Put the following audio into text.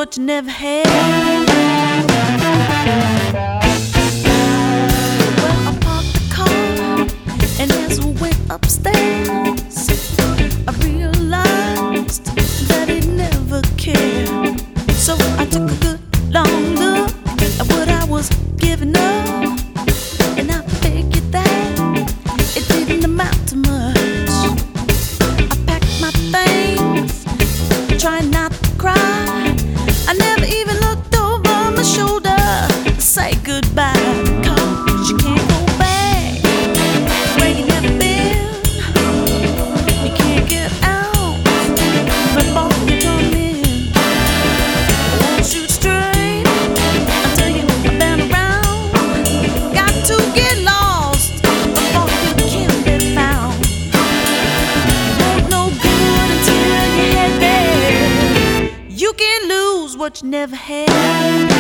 what you never had. Well, I parked the car, and as we went upstairs, I realized that he never cared. So I took a good long look at what I was giving up, and I figured that it didn't amount to much. I packed my things, trying not to cry. I never even looked over my shoulder to say goodbye, 'cause you can't go back where you never been. You can't get out before you come in. I won't shoot straight until you've been around. Got to get lost before you can be found. Won't no good until you head there. You can't lose what you never had.